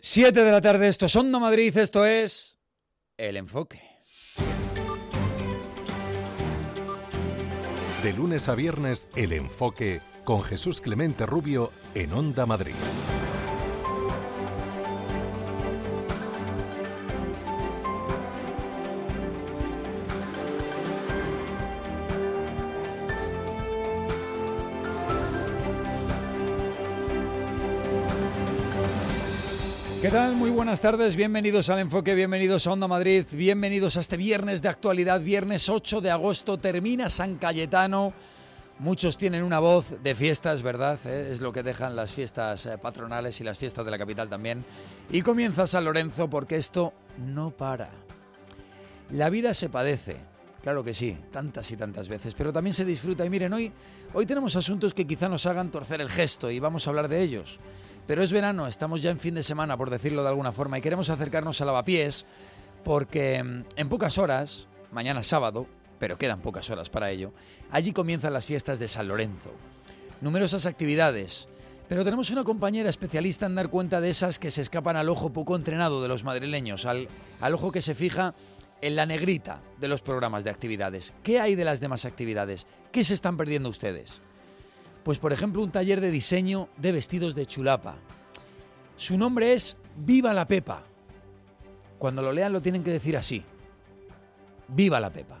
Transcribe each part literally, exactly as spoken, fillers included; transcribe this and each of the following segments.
Siete de la tarde, esto es Onda Madrid, esto es El Enfoque. De lunes a viernes, El Enfoque, con Jesús Clemente Rubio en Onda Madrid. ¿Qué tal? Muy buenas tardes, bienvenidos al Enfoque, bienvenidos a Onda Madrid, bienvenidos a este viernes de actualidad, viernes ocho de agosto, termina San Cayetano. Muchos tienen una voz de fiestas, ¿verdad? ¿Eh? Es lo que dejan las fiestas patronales y las fiestas de la capital también. Y comienza San Lorenzo porque esto no para. La vida se padece, claro que sí, tantas y tantas veces, pero también se disfruta. Y miren, hoy, hoy tenemos asuntos que quizá nos hagan torcer el gesto y vamos a hablar de ellos. Pero es verano, estamos ya en fin de semana, por decirlo de alguna forma, y queremos acercarnos a Lavapiés porque en pocas horas, mañana sábado, pero quedan pocas horas para ello, allí comienzan las fiestas de San Lorenzo. Numerosas actividades, pero tenemos una compañera especialista en dar cuenta de esas que se escapan al ojo poco entrenado de los madrileños, al, al ojo que se fija en la negrita de los programas de actividades. ¿Qué hay de las demás actividades? ¿Qué se están perdiendo ustedes? Pues por ejemplo un taller de diseño de vestidos de chulapa. Su nombre es Viva la Pepa. Cuando lo lean lo tienen que decir así. Viva la Pepa.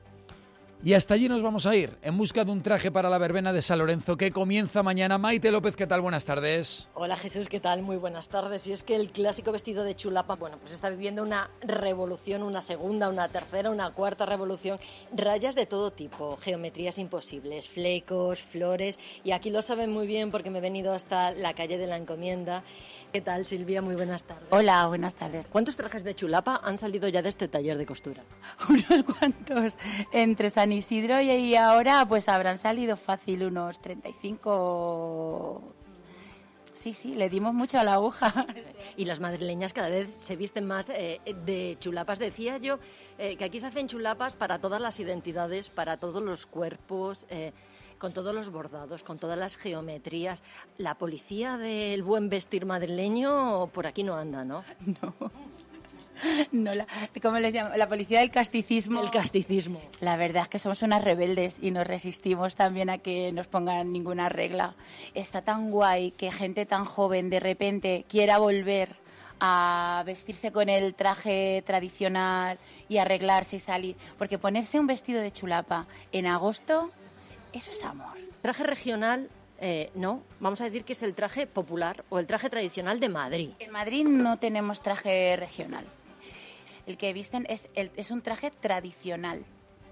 Y hasta allí nos vamos a ir, en busca de un traje para la verbena de San Lorenzo, que comienza mañana. Maite López, ¿qué tal? Buenas tardes. Hola Jesús, ¿qué tal? Muy buenas tardes. Y es que el clásico vestido de chulapa, bueno, pues está viviendo una revolución, una segunda, una tercera, una cuarta revolución. Rayas de todo tipo, geometrías imposibles, flecos, flores. Y aquí lo saben muy bien porque me he venido hasta la calle de la Encomienda. ¿Qué tal, Silvia? Muy buenas tardes. Hola, buenas tardes. ¿Cuántos trajes de chulapa han salido ya de este taller de costura? Unos cuantos. Entre San Isidro y ahora pues habrán salido fácil unos treinta y cinco. Sí, sí, le dimos mucho a la aguja. Y las madrileñas cada vez se visten más eh, de chulapas. Decía yo eh, que aquí se hacen chulapas para todas las identidades, para todos los cuerpos, eh, con todos los bordados, con todas las geometrías. La policía del buen vestir madrileño por aquí no anda, ¿no? No. No, la, ¿cómo les llamo? La policía del casticismo. El casticismo. La verdad es que somos unas rebeldes y nos resistimos también a que nos pongan ninguna regla. Está tan guay que gente tan joven de repente quiera volver a vestirse con el traje tradicional y arreglarse y salir. Porque ponerse un vestido de chulapa en agosto, eso es amor. Traje regional... Eh, no, vamos a decir que es el traje popular o el traje tradicional de Madrid. En Madrid no tenemos traje regional. El que visten es, el, es un traje tradicional.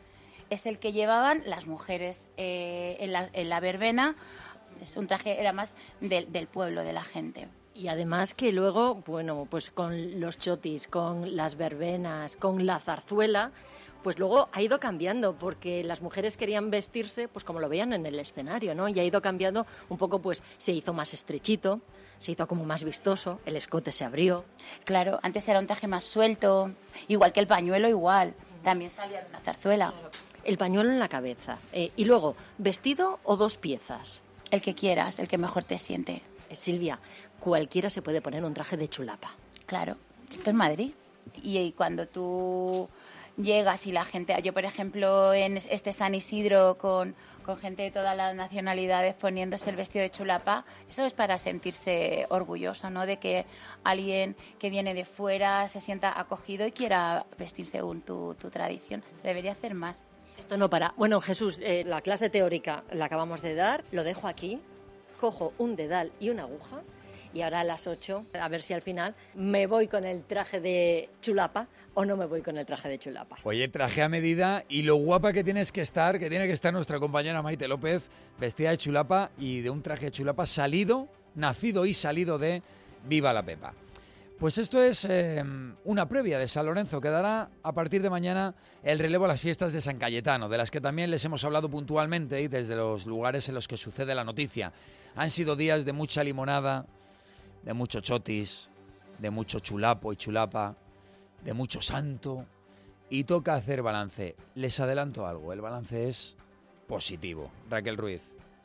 Es el que llevaban las mujeres eh, en, la, en la verbena. Es un traje, era más del, del pueblo, de la gente. Y además que luego, bueno, pues con los chotis, con las verbenas, con la zarzuela, pues luego ha ido cambiando, porque las mujeres querían vestirse pues como lo veían en el escenario, ¿no? Y ha ido cambiando un poco, pues se hizo más estrechito, se hizo como más vistoso, el escote se abrió. Claro, antes era un traje más suelto, igual que el pañuelo igual, también salía de una zarzuela. Claro. El pañuelo en la cabeza. Eh, y luego, ¿vestido o dos piezas? El que quieras, el que mejor te siente. Eh, Silvia, cualquiera se puede poner un traje de chulapa. Claro, esto es Madrid. Y, y cuando tú llegas y la gente, yo por ejemplo en este San Isidro con, con gente de todas las nacionalidades poniéndose el vestido de chulapa, eso es para sentirse orgulloso, ¿no? De que alguien que viene de fuera se sienta acogido y quiera vestir según tu, tu tradición. Se debería hacer más. Esto no para. Bueno, Jesús, eh, la clase teórica la acabamos de dar, lo dejo aquí, cojo un dedal y una aguja y ahora a las ocho, a ver si al final me voy con el traje de chulapa o no me voy con el traje de chulapa. Oye, traje a medida y lo guapa que tienes que estar, que tiene que estar nuestra compañera Maite López, vestida de chulapa y de un traje de chulapa salido, nacido y salido de Viva la Pepa. Pues esto es eh, una previa de San Lorenzo, que dará a partir de mañana el relevo a las fiestas de San Cayetano, de las que también les hemos hablado puntualmente y desde los lugares en los que sucede la noticia. Han sido días de mucha limonada, de mucho chotis, de mucho chulapo y chulapa, de mucho santo, y toca hacer balance. Les adelanto algo, el balance es positivo. Raquel Ruiz,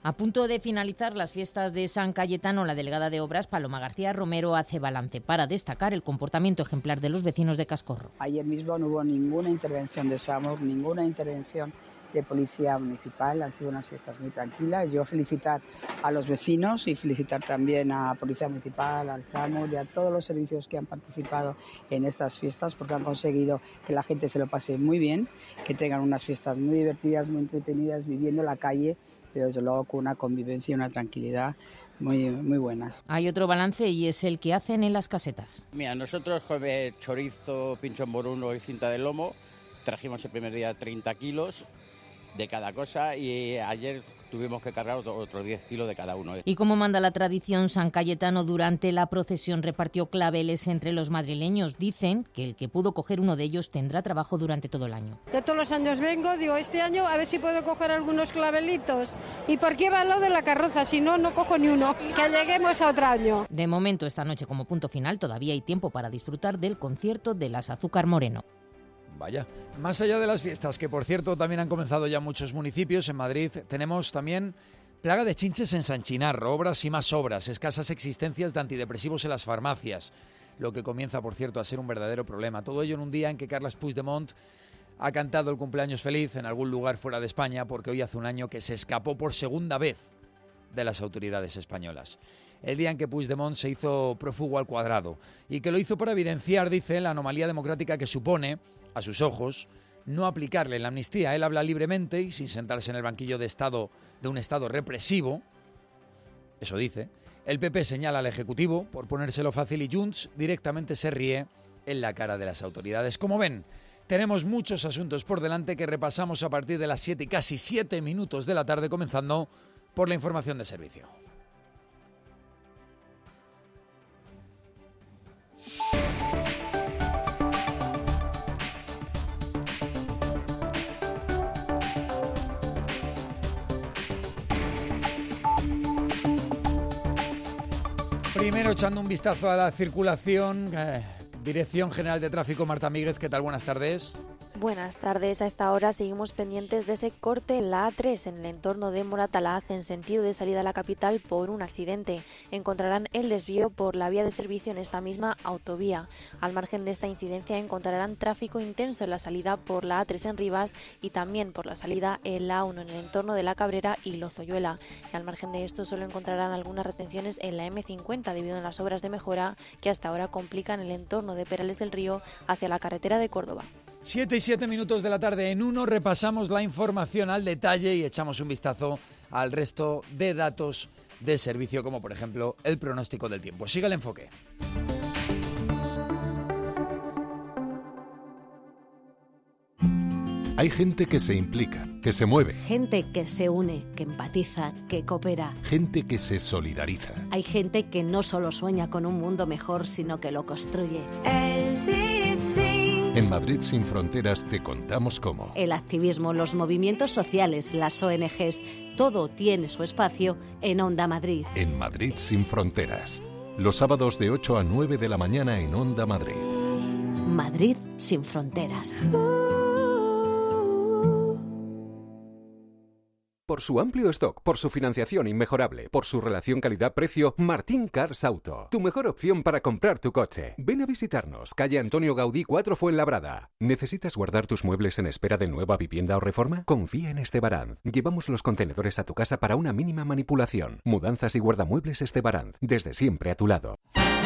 A punto de finalizar las fiestas de San Cayetano, la delegada de Obras, Paloma García Romero, hace balance para destacar el comportamiento ejemplar de los vecinos de Cascorro. Ayer mismo no hubo ninguna intervención de SAMUR, ninguna intervención de Policía Municipal, han sido unas fiestas muy tranquilas. Yo felicitar a los vecinos y felicitar también a Policía Municipal, al SAMUR y a todos los servicios que han participado en estas fiestas, porque han conseguido que la gente se lo pase muy bien, que tengan unas fiestas muy divertidas, muy entretenidas, viviendo en la calle, pero desde luego con una convivencia y una tranquilidad muy, muy buenas. Hay otro balance y es el que hacen en las casetas. Mira, nosotros jueves chorizo, pincho moruno y cinta de lomo, trajimos el primer día treinta kilos de cada cosa y ayer tuvimos que cargar otros diez kilos de cada uno. Y como manda la tradición, San Cayetano durante la procesión repartió claveles entre los madrileños. Dicen que el que pudo coger uno de ellos tendrá trabajo durante todo el año. De todos los años vengo, digo, este año a ver si puedo coger algunos clavelitos. ¿Y por qué va al lado de la carroza? Si no, no cojo ni uno. Que lleguemos a otro año. De momento, esta noche como punto final, todavía hay tiempo para disfrutar del concierto de las Azúcar Moreno. Vaya, más allá de las fiestas, que por cierto también han comenzado ya muchos municipios, en Madrid tenemos también plaga de chinches en San Chinarro, obras y más obras, escasas existencias de antidepresivos en las farmacias, lo que comienza por cierto a ser un verdadero problema. Todo ello en un día en que Carles Puigdemont ha cantado el cumpleaños feliz en algún lugar fuera de España, porque hoy hace un año que se escapó por segunda vez de las autoridades españolas. El día en que Puigdemont se hizo prófugo al cuadrado y que lo hizo para evidenciar, dice, la anomalía democrática que supone, a sus ojos, no aplicarle la amnistía. Él habla libremente y sin sentarse en el banquillo de estado de un Estado represivo, eso dice. El P P señala al Ejecutivo por ponérselo fácil y Junts directamente se ríe en la cara de las autoridades. Como ven, tenemos muchos asuntos por delante que repasamos a partir de las siete y casi siete minutos de la tarde, comenzando por la información de servicio. Primero echando un vistazo a la circulación, eh, Dirección General de Tráfico, Marta Míguez, ¿qué tal? Buenas tardes. Buenas tardes. A esta hora seguimos pendientes de ese corte en la A tres en el entorno de Moratalaz en sentido de salida a la capital por un accidente. Encontrarán el desvío por la vía de servicio en esta misma autovía. Al margen de esta incidencia encontrarán tráfico intenso en la salida por la A tres en Rivas y también por la salida en la A uno en el entorno de La Cabrera y Lozoyuela. Y al margen de esto solo encontrarán algunas retenciones en la eme cincuenta debido a las obras de mejora que hasta ahora complican el entorno de Perales del Río hacia la carretera de Córdoba. Siete y siete minutos de la tarde. En uno repasamos la información al detalle y echamos un vistazo al resto de datos de servicio, como por ejemplo el pronóstico del tiempo. Siga el enfoque. Hay gente que se implica, que se mueve. Gente que se une, que empatiza, que coopera. Gente que se solidariza. Hay gente que no solo sueña con un mundo mejor, sino que lo construye. En Madrid Sin Fronteras te contamos cómo. El activismo, los movimientos sociales, las O N Ges, todo tiene su espacio en Onda Madrid. En Madrid Sin Fronteras. Los sábados de ocho a nueve de la mañana en Onda Madrid. Madrid Sin Fronteras. Por su amplio stock, por su financiación inmejorable, por su relación calidad-precio, Martín Cars Auto. Tu mejor opción para comprar tu coche. Ven a visitarnos, calle Antonio Gaudí cuatro Fuenlabrada. ¿Necesitas guardar tus muebles en espera de nueva vivienda o reforma? Confía en Estebaranz. Llevamos los contenedores a tu casa para una mínima manipulación. Mudanzas y guardamuebles Estebaranz. Desde siempre a tu lado.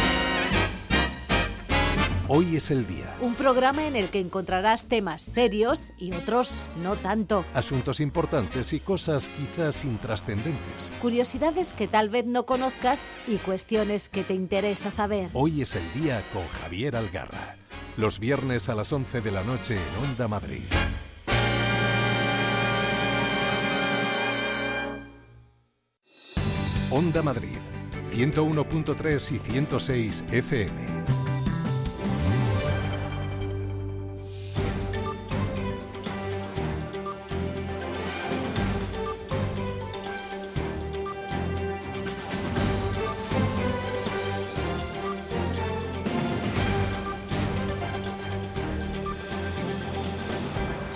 Hoy es el día. Un programa en el que encontrarás temas serios y otros no tanto. Asuntos importantes y cosas quizás intrascendentes. Curiosidades que tal vez no conozcas y cuestiones que te interesa saber. Hoy es el día con Javier Algarra. Los viernes a las once de la noche en Onda Madrid. Onda Madrid, ciento uno punto tres y ciento seis F M.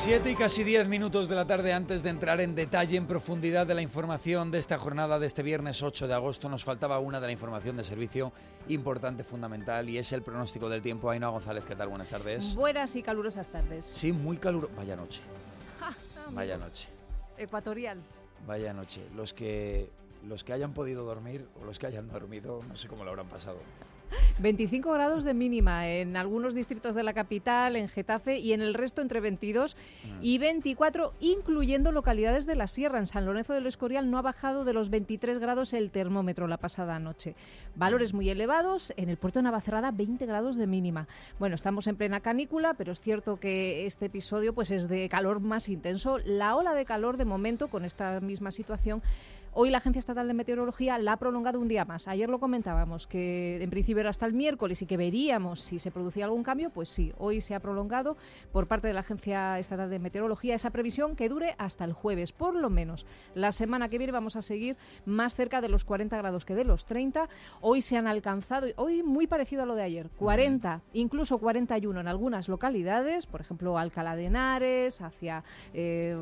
Siete y casi diez minutos de la tarde. Antes de entrar en detalle, en profundidad de la información de esta jornada de este viernes ocho de agosto, nos faltaba una de la información de servicio importante, fundamental, y es el pronóstico del tiempo. Ainhoa González, ¿qué tal? Buenas tardes. Buenas y calurosas tardes. Sí, muy caluroso. Vaya noche. Ja, Vaya noche. Ecuatorial. Vaya noche. Los que, los que hayan podido dormir o los que hayan dormido, no sé cómo lo habrán pasado. veinticinco grados de mínima en algunos distritos de la capital, en Getafe, y en el resto entre veintidós y veinticuatro, incluyendo localidades de la Sierra. En San Lorenzo del Escorial no ha bajado de los veintitrés grados el termómetro la pasada noche. Valores muy elevados. En el puerto de Navacerrada, veinte grados de mínima. Bueno, estamos en plena canícula, pero es cierto que este episodio pues es de calor más intenso. La ola de calor, de momento, con esta misma situación, hoy la Agencia Estatal de Meteorología la ha prolongado un día más. Ayer lo comentábamos, que en principio era hasta el miércoles y que veríamos si se producía algún cambio. Pues sí, hoy se ha prolongado por parte de la Agencia Estatal de Meteorología esa previsión, que dure hasta el jueves. Por lo menos la semana que viene vamos a seguir más cerca de los cuarenta grados que de los treinta. Hoy se han alcanzado, hoy muy parecido a lo de ayer, cuarenta, incluso cuarenta y uno en algunas localidades, por ejemplo Alcalá de Henares, hacia eh,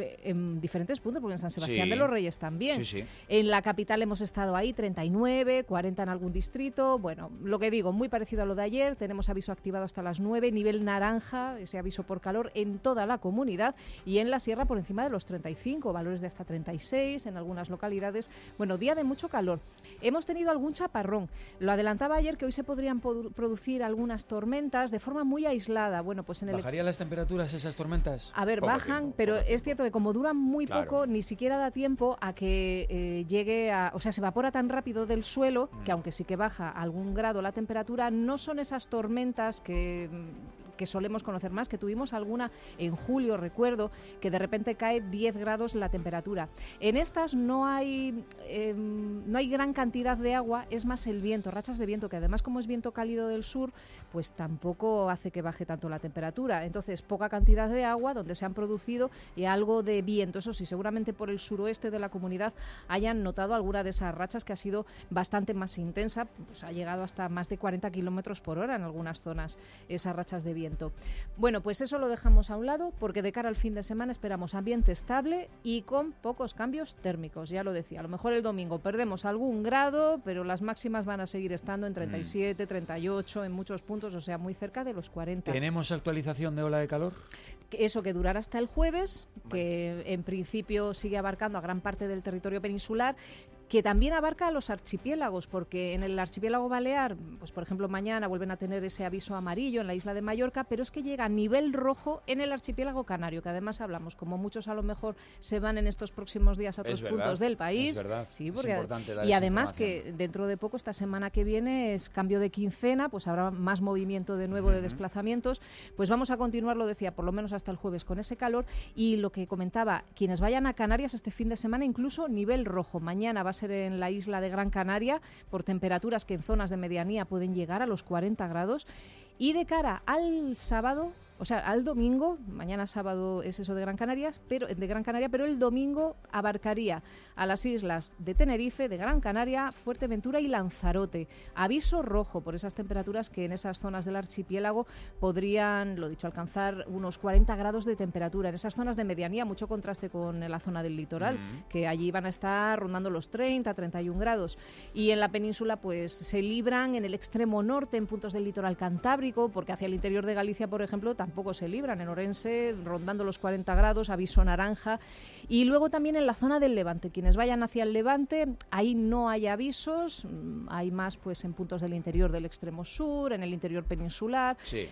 en diferentes puntos, porque en San Sebastián sí. de los Reyes también. Sí, sí. En la capital hemos estado ahí, treinta y nueve, cuarenta en algún distrito. Bueno, lo que digo, muy parecido a lo de ayer. Tenemos aviso activado hasta las nueve, nivel naranja, ese aviso por calor en toda la comunidad, y en la sierra por encima de los treinta y cinco, valores de hasta treinta y seis en algunas localidades. Bueno, día de mucho calor. Hemos tenido algún chaparrón. Lo adelantaba ayer que hoy se podrían producir algunas tormentas de forma muy aislada. Bueno, pues en el ¿Bajarían ex... las temperaturas esas tormentas? A ver, poco bajan, tiempo, pero es cierto que como duran muy claro. poco, ni siquiera da tiempo a que Eh, llegue a... O sea, se evapora tan rápido del suelo mm. que, aunque sí que baja algún grado la temperatura, no son esas tormentas que... que solemos conocer más, que tuvimos alguna en julio, recuerdo, que de repente cae diez grados la temperatura. En estas no hay eh, no hay gran cantidad de agua, es más el viento, rachas de viento, que además, como es viento cálido del sur, pues tampoco hace que baje tanto la temperatura. Entonces, poca cantidad de agua donde se han producido y algo de viento. Eso sí, seguramente por el suroeste de la comunidad hayan notado alguna de esas rachas, que ha sido bastante más intensa, pues ha llegado hasta más de cuarenta kilómetros por hora en algunas zonas, esas rachas de viento. Bueno, pues eso lo dejamos a un lado, porque de cara al fin de semana esperamos ambiente estable y con pocos cambios térmicos. Ya lo decía, a lo mejor el domingo perdemos algún grado, pero las máximas van a seguir estando en treinta y siete, treinta y ocho en muchos puntos, o sea, muy cerca de los cuarenta. ¿Tenemos actualización de ola de calor? Eso, que durará hasta el jueves, vale. que en principio sigue abarcando a gran parte del territorio peninsular, que también abarca a los archipiélagos, porque en el archipiélago balear, pues por ejemplo mañana vuelven a tener ese aviso amarillo en la isla de Mallorca, pero es que llega a nivel rojo en el archipiélago canario, que además hablamos, como muchos a lo mejor se van en estos próximos días a otros es verdad, puntos del país. Es verdad, sí, porque, es importante dar y esa además que dentro de poco, esta semana que viene, es cambio de quincena, pues habrá más movimiento de nuevo uh-huh. de desplazamientos. Pues vamos a continuar, lo decía, por lo menos hasta el jueves con ese calor, y lo que comentaba, quienes vayan a Canarias este fin de semana, incluso nivel rojo. Mañana va a ser en la isla de Gran Canaria, por temperaturas que en zonas de medianía pueden llegar a los cuarenta grados, y de cara al sábado, o sea, al domingo, mañana sábado es eso de Gran Canaria, pero de Gran Canaria, pero el domingo abarcaría a las islas de Tenerife, de Gran Canaria, Fuerteventura y Lanzarote. Aviso rojo por esas temperaturas que en esas zonas del archipiélago podrían, lo dicho, alcanzar unos cuarenta grados de temperatura. En esas zonas de medianía, mucho contraste con la zona del litoral, mm. que allí van a estar rondando los treinta, treinta y un grados. Y en la península, pues se libran en el extremo norte, en puntos del litoral cantábrico, porque hacia el interior de Galicia, por ejemplo, tampoco Tampoco se libran. En Orense, rondando los cuarenta grados, aviso naranja. Y luego también en la zona del Levante. Quienes vayan hacia el Levante, ahí no hay avisos. Hay más pues en puntos del interior del extremo sur, en el interior peninsular. Sí.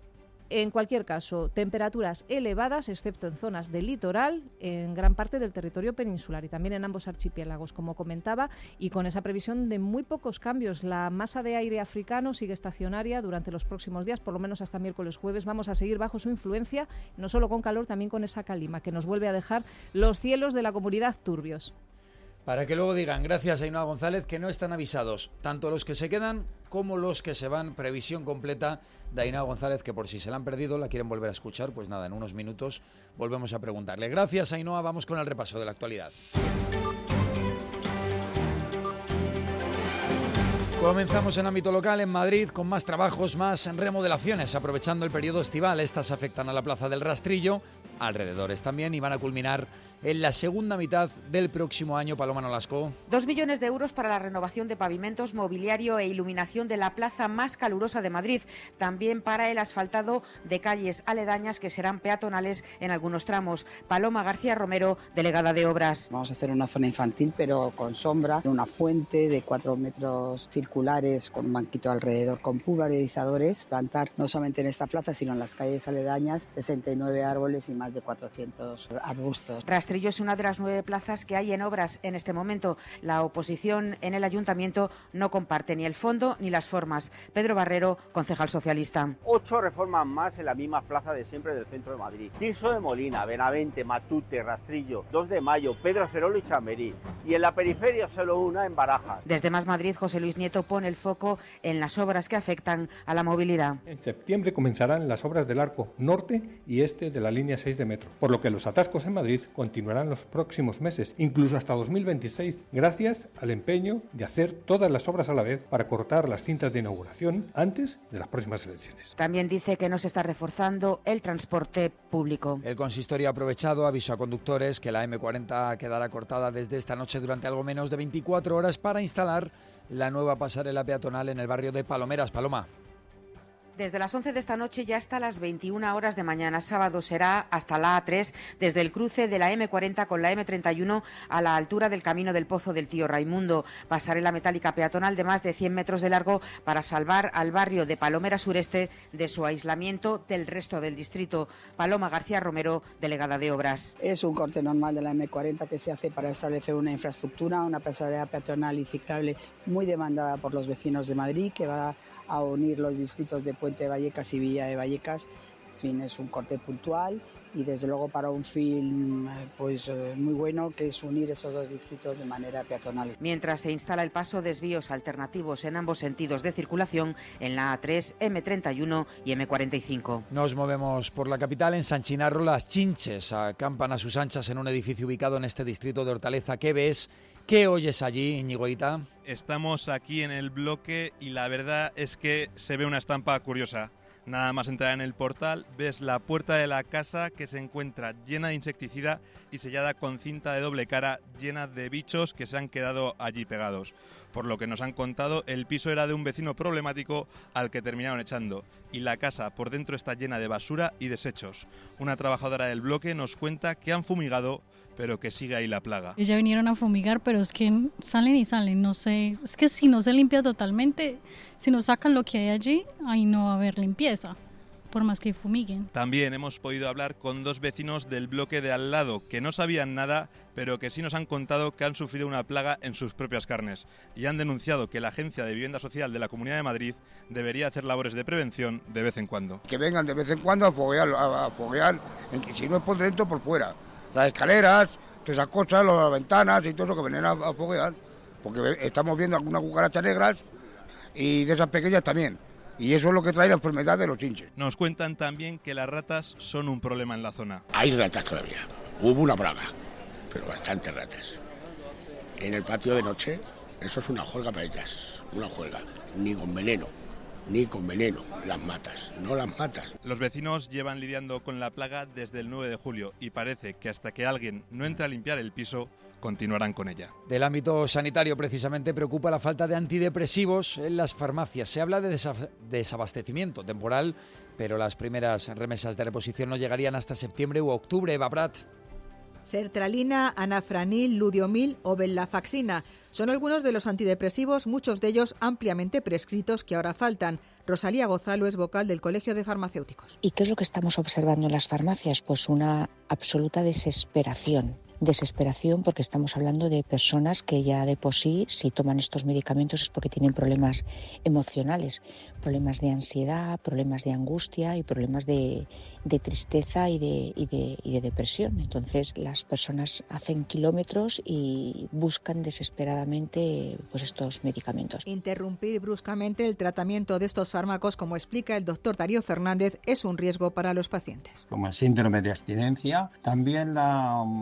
En cualquier caso, temperaturas elevadas, excepto en zonas del litoral, en gran parte del territorio peninsular y también en ambos archipiélagos, como comentaba, y con esa previsión de muy pocos cambios. La masa de aire africano sigue estacionaria durante los próximos días, por lo menos hasta miércoles, jueves. Vamos a seguir bajo su influencia, no solo con calor, también con esa calima, que nos vuelve a dejar los cielos de la comunidad turbios. Para que luego digan, gracias a Ainhoa González, que no están avisados, tanto los que se quedan como los que se van. Previsión completa de Ainhoa González, que por si se la han perdido, la quieren volver a escuchar, pues nada, en unos minutos volvemos a preguntarle. Gracias, Ainhoa, vamos con el repaso de la actualidad. Comenzamos en ámbito local en Madrid con más trabajos, más remodelaciones, aprovechando el periodo estival. Estas afectan a la Plaza del Rastrillo, alrededores también y van a culminar en la segunda mitad del próximo año. Paloma Nolasco. Dos millones de euros para la renovación de pavimentos, mobiliario e iluminación de la plaza más calurosa de Madrid. También para el asfaltado de calles aledañas que serán peatonales en algunos tramos. Paloma García Romero, delegada de Obras. Vamos a hacer una zona infantil, pero con sombra, una fuente de cuatro metros circulares con un banquito alrededor, con pulverizadores. Plantar no solamente en esta plaza, sino en las calles aledañas, sesenta y nueve árboles y más de cuatrocientos arbustos. Rastrillo es una de las nueve plazas que hay en obras en este momento. La oposición en el ayuntamiento no comparte ni el fondo ni las formas. Pedro Barrero, concejal socialista. Ocho reformas más en la misma plaza de siempre del centro de Madrid. Tirso de Molina, Benavente, Matute, Rastrillo, dos de Mayo, Pedro Cerolo y Chamberí. Y en la periferia solo una en Barajas. Desde Más Madrid, José Luis Nieto pone el foco en las obras que afectan a la movilidad. En septiembre comenzarán las obras del arco norte y este de la línea seis de metro, por lo que los atascos en Madrid continuarán los próximos meses, incluso hasta dos mil veintiséis, gracias al empeño de hacer todas las obras a la vez para cortar las cintas de inauguración antes de las próximas elecciones. También dice que no se está reforzando el transporte público. El consistorio ha aprovechado, aviso a conductores, que la eme cuarenta quedará cortada desde esta noche durante algo menos de veinticuatro horas para instalar la nueva pasarela peatonal en el barrio de Palomeras. Paloma. Desde las once de esta noche ya hasta las veintiuna horas de mañana sábado será hasta la A tres, desde el cruce de la eme cuarenta con la eme treinta y uno a la altura del Camino del Pozo del Tío Raimundo. Pasarela metálica peatonal de más de cien metros de largo para salvar al barrio de Palomera Sureste de su aislamiento del resto del distrito. Paloma García Romero, delegada de Obras. Es un corte normal de la eme cuarenta que se hace para establecer una infraestructura, una pasarela peatonal y ciclable muy demandada por los vecinos de Madrid, que va a unir los distritos de Puente de Vallecas y Villa de Vallecas. En fin, es un corte puntual y desde luego para un fin pues muy bueno, que es unir esos dos distritos de manera peatonal. Mientras se instala el paso, desvíos alternativos en ambos sentidos de circulación en la A tres, eme treinta y uno y eme cuarenta y cinco. Nos movemos por la capital. En San Chinarro las chinches acampan a sus anchas en un edificio ubicado en este distrito de Hortaleza. ¿Qué ves? ¿Qué oyes allí, Íñigo Hita? Estamos aquí en el bloque y la verdad es que se ve una estampa curiosa. Nada más entrar en el portal, ves la puerta de la casa que se encuentra llena de insecticida y sellada con cinta de doble cara, llena de bichos que se han quedado allí pegados. Por lo que nos han contado, el piso era de un vecino problemático al que terminaron echando. Y la casa por dentro está llena de basura y desechos. Una trabajadora del bloque nos cuenta que han fumigado, pero que sigue ahí la plaga. Ya vinieron a fumigar, pero es que salen y salen, no sé, es que si no se limpia totalmente, si no sacan lo que hay allí, ahí no va a haber limpieza, por más que fumiguen. También hemos podido hablar con dos vecinos del bloque de al lado, que no sabían nada, pero que sí nos han contado que han sufrido una plaga en sus propias carnes, y han denunciado que la Agencia de Vivienda Social de la Comunidad de Madrid debería hacer labores de prevención de vez en cuando. Que vengan de vez en cuando a foguear, a foguear, si no es por dentro, por fuera. Las escaleras, todas esas cosas, las ventanas y todo eso que vienen a, a foguear, porque estamos viendo algunas cucarachas negras y de esas pequeñas también. Y eso es lo que trae la enfermedad de los chinches. Nos cuentan también que las ratas son un problema en la zona. Hay ratas todavía. Hubo una plaga, pero bastantes ratas. En el patio de noche, eso es una juerga para ellas. Una juerga. Ni con veneno. Ni con veneno, las matas, no las matas. Los vecinos llevan lidiando con la plaga desde el nueve de julio y parece que hasta que alguien no entre a limpiar el piso, continuarán con ella. Del ámbito sanitario, precisamente, preocupa la falta de antidepresivos en las farmacias. Se habla de desa- desabastecimiento temporal, pero las primeras remesas de reposición no llegarían hasta septiembre u octubre. Eva Prat. Sertralina, anafranil, ludiomil o venlafaxina son algunos de los antidepresivos, muchos de ellos ampliamente prescritos, que ahora faltan. Rosalía Gozalo es vocal del Colegio de Farmacéuticos. ¿Y qué es lo que estamos observando en las farmacias? Pues una absoluta desesperación. Desesperación porque estamos hablando de personas que ya de por sí, si toman estos medicamentos es porque tienen problemas emocionales, problemas de ansiedad, problemas de angustia y problemas de, de tristeza y de, y, de, y de depresión. Entonces las personas hacen kilómetros y buscan desesperadamente pues, estos medicamentos. Interrumpir bruscamente el tratamiento de estos fármacos, como explica el doctor Darío Fernández, es un riesgo para los pacientes. Como el síndrome de abstinencia, también la facilidad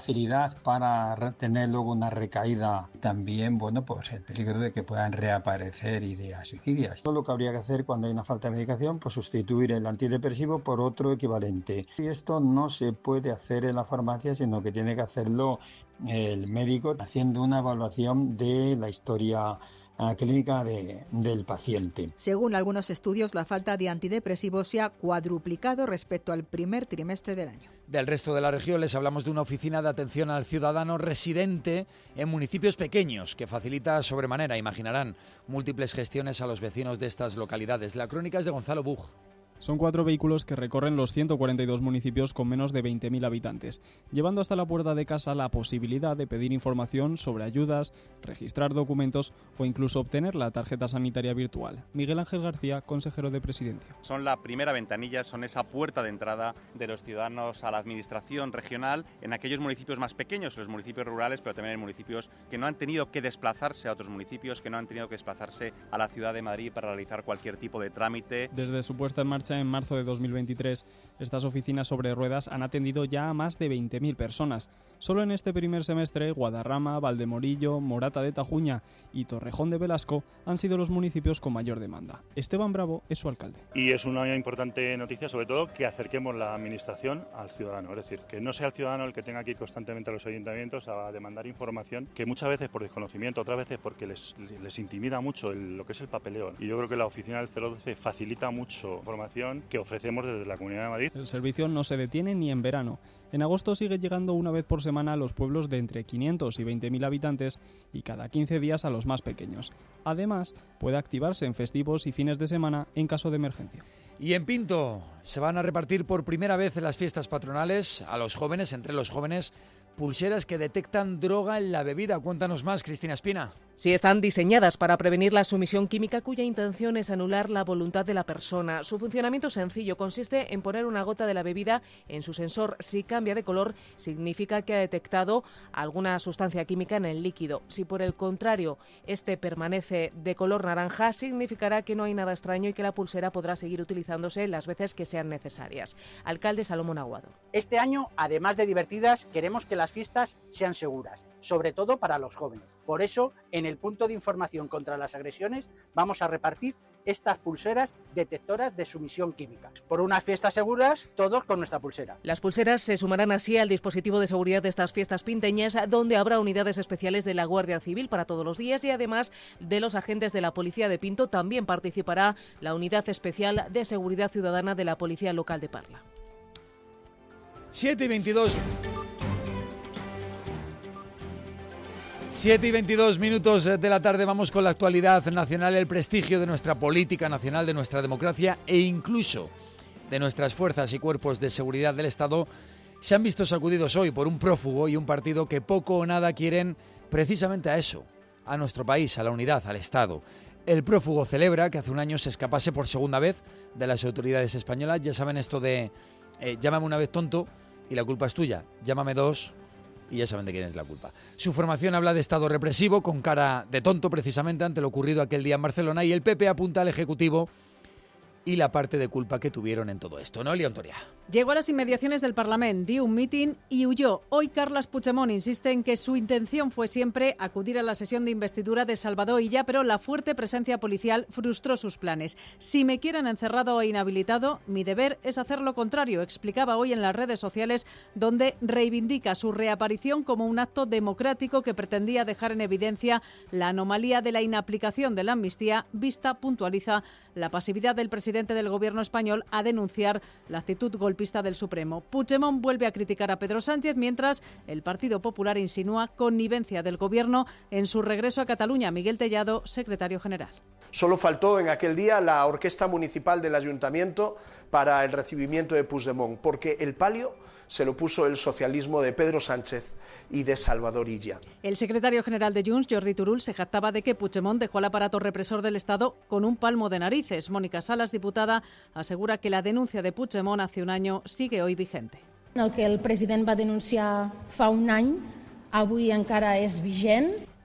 facilidad para tener luego una recaída. También, bueno, pues el peligro de que puedan reaparecer ideas suicidas. Todo lo que habría que hacer cuando hay una falta de medicación, pues sustituir el antidepresivo por otro equivalente. Y esto no se puede hacer en la farmacia, sino que tiene que hacerlo el médico haciendo una evaluación de la historia clínica de, del paciente. Según algunos estudios, la falta de antidepresivos se ha cuadruplicado respecto al primer trimestre del año. Del resto de la región les hablamos de una oficina de atención al ciudadano residente en municipios pequeños que facilita sobremanera, imaginarán, múltiples gestiones a los vecinos de estas localidades. La crónica es de Gonzalo Bug. Son cuatro vehículos que recorren los ciento cuarenta y dos municipios con menos de veinte mil habitantes, llevando hasta la puerta de casa la posibilidad de pedir información sobre ayudas, registrar documentos o incluso obtener la tarjeta sanitaria virtual. Miguel Ángel García, consejero de Presidencia. Son la primera ventanilla, son esa puerta de entrada de los ciudadanos a la administración regional en aquellos municipios más pequeños, los municipios rurales, pero también en municipios que no han tenido que desplazarse a otros municipios, que no han tenido que desplazarse a la ciudad de Madrid para realizar cualquier tipo de trámite. Desde su puesta en marcha en marzo de dos mil veintitrés, estas oficinas sobre ruedas han atendido ya a más de veinte mil personas. Solo en este primer semestre, Guadarrama, Valdemorillo, Morata de Tajuña y Torrejón de Velasco han sido los municipios con mayor demanda. Esteban Bravo es su alcalde. Y es una importante noticia, sobre todo, que acerquemos la administración al ciudadano. Es decir, que no sea el ciudadano el que tenga que ir constantemente a los ayuntamientos a demandar información, que muchas veces por desconocimiento, otras veces porque les, les intimida mucho el, lo que es el papeleo. Y yo creo que la oficina del cero doce facilita mucho información que ofrecemos desde la Comunidad de Madrid. El servicio no se detiene ni en verano. En agosto sigue llegando una vez por semana a los pueblos de entre quinientos y veinte mil habitantes y cada quince días a los más pequeños. Además, puede activarse en festivos y fines de semana en caso de emergencia. Y en Pinto se van a repartir por primera vez en las fiestas patronales a los jóvenes, entre los jóvenes, pulseras que detectan droga en la bebida. Cuéntanos más, Cristina Espina. Sí, están diseñadas para prevenir la sumisión química cuya intención es anular la voluntad de la persona. Su funcionamiento sencillo consiste en poner una gota de la bebida en su sensor. Si cambia de color, significa que ha detectado alguna sustancia química en el líquido. Si por el contrario este permanece de color naranja, significará que no hay nada extraño y que la pulsera podrá seguir utilizándose las veces que sean necesarias. Alcalde Salomón Aguado. Este año, además de divertidas, queremos que las fiestas sean seguras, sobre todo para los jóvenes. Por eso, en el punto de información contra las agresiones vamos a repartir estas pulseras detectoras de sumisión química. Por unas fiestas seguras, todos con nuestra pulsera. Las pulseras se sumarán así al dispositivo de seguridad de estas fiestas pinteñas, donde habrá unidades especiales de la Guardia Civil para todos los días y además de los agentes de la Policía de Pinto también participará la Unidad Especial de Seguridad Ciudadana de la Policía Local de Parla. siete y veintidós. siete y veintidós minutos de la tarde, vamos con la actualidad nacional, el prestigio de nuestra política nacional, de nuestra democracia e incluso de nuestras fuerzas y cuerpos de seguridad del Estado se han visto sacudidos hoy por un prófugo y un partido que poco o nada quieren precisamente a eso, a nuestro país, a la unidad, al Estado. El prófugo celebra que hace un año se escapase por segunda vez de las autoridades españolas. Ya saben esto de eh, llámame una vez tonto y la culpa es tuya, llámame dos y ya saben de quién es la culpa. Su formación habla de Estado represivo, con cara de tonto precisamente ante lo ocurrido aquel día en Barcelona, y el P P apunta al Ejecutivo y la parte de culpa que tuvieron en todo esto, ¿no, León Toria? Llegó a las inmediaciones del Parlamento, dio un mitin y huyó. Hoy Carles Puigdemont insiste en que su intención fue siempre acudir a la sesión de investidura de Salvador Illa, pero la fuerte presencia policial frustró sus planes. Si me quieren encerrado o inhabilitado, mi deber es hacer lo contrario, explicaba hoy en las redes sociales, donde reivindica su reaparición como un acto democrático que pretendía dejar en evidencia la anomalía de la inaplicación de la amnistía, vista, puntualiza, la pasividad del presidente del Gobierno español a denunciar la actitud golpista del Supremo. Puigdemont vuelve a criticar a Pedro Sánchez, mientras el Partido Popular insinúa connivencia del Gobierno en su regreso a Cataluña. Miguel Tellado, secretario general. Solo faltó en aquel día la orquesta municipal del ayuntamiento para el recibimiento de Puigdemont, porque el palio se lo puso el socialismo de Pedro Sánchez y de Salvador Illa. El secretario general de Junts, Jordi Turull, se jactaba de que Puigdemont dejó al aparato represor del Estado con un palmo de narices. Mónica Salas, diputada, asegura que la denuncia de Puigdemont hace un año sigue hoy vigente. El que el president va denunciar fa un any, avui encara és vigent.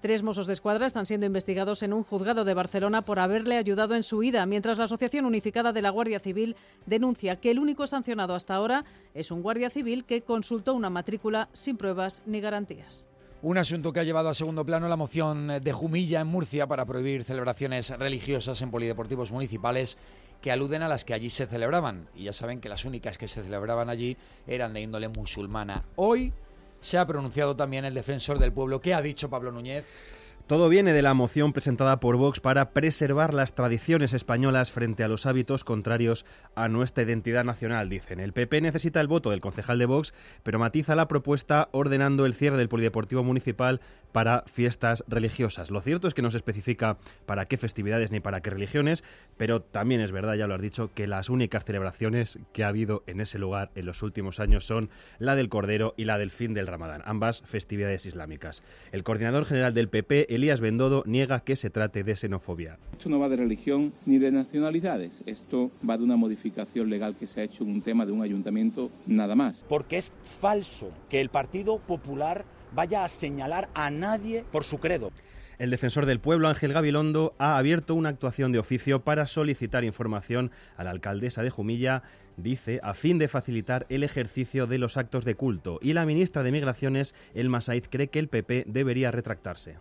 Tres Mossos de Escuadra están siendo investigados en un juzgado de Barcelona por haberle ayudado en su huida, mientras la Asociación Unificada de la Guardia Civil denuncia que el único sancionado hasta ahora es un guardia civil que consultó una matrícula sin pruebas ni garantías. Un asunto que ha llevado a segundo plano la moción de Jumilla en Murcia para prohibir celebraciones religiosas en polideportivos municipales que aluden a las que allí se celebraban. Y ya saben que las únicas que se celebraban allí eran de índole musulmana. Hoy se ha pronunciado también el defensor del pueblo. ¿Qué ha dicho Pablo Núñez? Todo viene de la moción presentada por Vox para preservar las tradiciones españolas frente a los hábitos contrarios a nuestra identidad nacional, dicen. El P P necesita el voto del concejal de Vox, pero matiza la propuesta ordenando el cierre del polideportivo municipal para fiestas religiosas. Lo cierto es que no se especifica para qué festividades ni para qué religiones, pero también es verdad, ya lo has dicho, que las únicas celebraciones que ha habido en ese lugar en los últimos años son la del Cordero y la del fin del Ramadán, ambas festividades islámicas. El coordinador general del P P, Elías Bendodo, niega que se trate de xenofobia. Esto no va de religión ni de nacionalidades, esto va de una modificación legal que se ha hecho en un tema de un ayuntamiento nada más. Porque es falso que el Partido Popular vaya a señalar a nadie por su credo. El defensor del pueblo, Ángel Gabilondo, ha abierto una actuación de oficio para solicitar información a la alcaldesa de Jumilla, dice, a fin de facilitar el ejercicio de los actos de culto. Y la ministra de Migraciones, Elma Saiz, cree que el P P debería retractarse.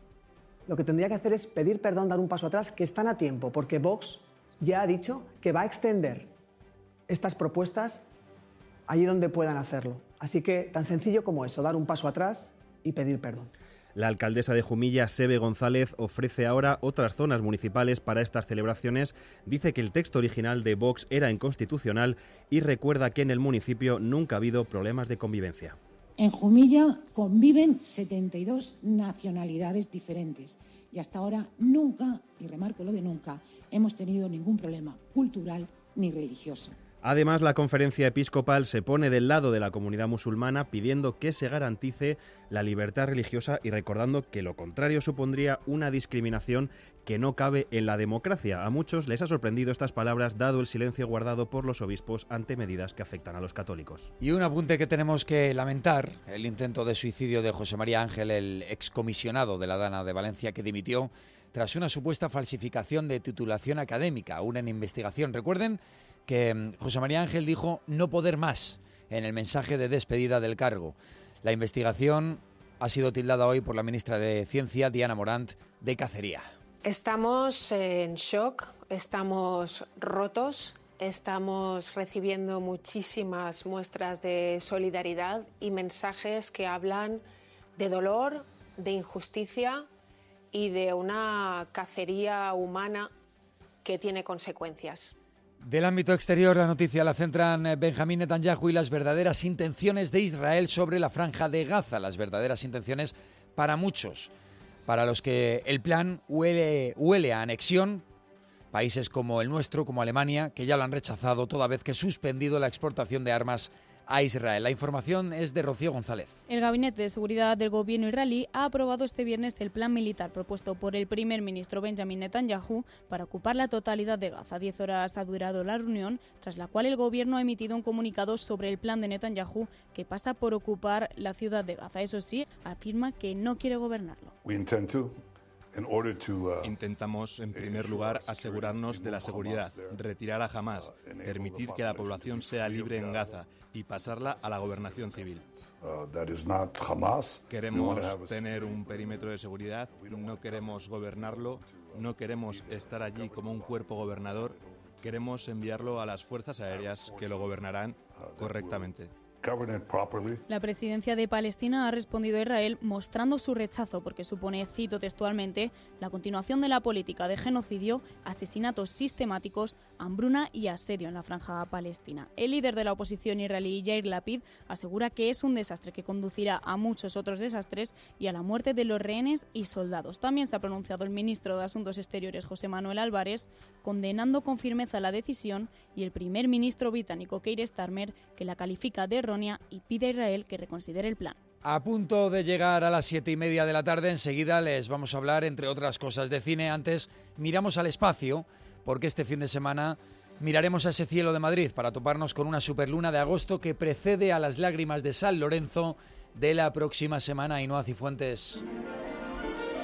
Lo que tendría que hacer es pedir perdón, dar un paso atrás, que están a tiempo, porque Vox ya ha dicho que va a extender estas propuestas allí donde puedan hacerlo. Así que tan sencillo como eso, dar un paso atrás y pedir perdón. La alcaldesa de Jumilla, Sebe González, ofrece ahora otras zonas municipales para estas celebraciones. Dice que el texto original de Vox era inconstitucional y recuerda que en el municipio nunca ha habido problemas de convivencia. En Jumilla conviven setenta y dos nacionalidades diferentes y hasta ahora nunca, y remarco lo de nunca, hemos tenido ningún problema cultural ni religioso. Además, la conferencia episcopal se pone del lado de la comunidad musulmana pidiendo que se garantice la libertad religiosa y recordando que lo contrario supondría una discriminación que no cabe en la democracia. A muchos les ha sorprendido estas palabras dado el silencio guardado por los obispos ante medidas que afectan a los católicos. Y un apunte que tenemos que lamentar, el intento de suicidio de José María Ángel, el excomisionado de la Dana de Valencia que dimitió tras una supuesta falsificación de titulación académica, aún en investigación. Recuerden que José María Ángel dijo no poder más en el mensaje de despedida del cargo. La investigación ha sido tildada hoy por la ministra de Ciencia, Diana Morant, de cacería. Estamos en shock, estamos rotos, estamos recibiendo muchísimas muestras de solidaridad y mensajes que hablan de dolor, de injusticia y de una cacería humana que tiene consecuencias. Del ámbito exterior, la noticia la centran Benjamín Netanyahu y las verdaderas intenciones de Israel sobre la franja de Gaza. Las verdaderas intenciones para muchos, para los que el plan huele, huele a anexión. Países como el nuestro, como Alemania, que ya lo han rechazado toda vez que ha suspendido la exportación de armas a Israel. La información es de Rocío González. El Gabinete de Seguridad del Gobierno israelí ha aprobado este viernes el plan militar propuesto por el primer ministro Benjamín Netanyahu para ocupar la totalidad de Gaza. Diez horas ha durado la reunión, tras la cual el Gobierno ha emitido un comunicado sobre el plan de Netanyahu que pasa por ocupar la ciudad de Gaza. Eso sí, afirma que no quiere gobernarlo. We intend to. Intentamos, en primer lugar, asegurarnos de la seguridad, retirar a Hamás, permitir que la población sea libre en Gaza y pasarla a la gobernación civil. Queremos tener un perímetro de seguridad, no queremos gobernarlo, no queremos estar allí como un cuerpo gobernador, queremos enviarlo a las fuerzas aéreas que lo gobernarán correctamente. La presidencia de Palestina ha respondido a Israel mostrando su rechazo porque supone, cito textualmente, la continuación de la política de genocidio, asesinatos sistemáticos, hambruna y asedio en la franja palestina. El líder de la oposición israelí, Yair Lapid, asegura que es un desastre que conducirá a muchos otros desastres y a la muerte de los rehenes y soldados. También se ha pronunciado el ministro de Asuntos Exteriores, José Manuel Álvarez, condenando con firmeza la decisión, y el primer ministro británico, Keir Starmer, que la califica de errónea y pide a Israel que reconsidere el plan. A punto de llegar a las siete y media de la tarde, enseguida les vamos a hablar, entre otras cosas, de cine. Antes miramos al espacio, porque este fin de semana miraremos a ese cielo de Madrid para toparnos con una superluna de agosto que precede a las lágrimas de San Lorenzo de la próxima semana. Ainhoa Cifuentes.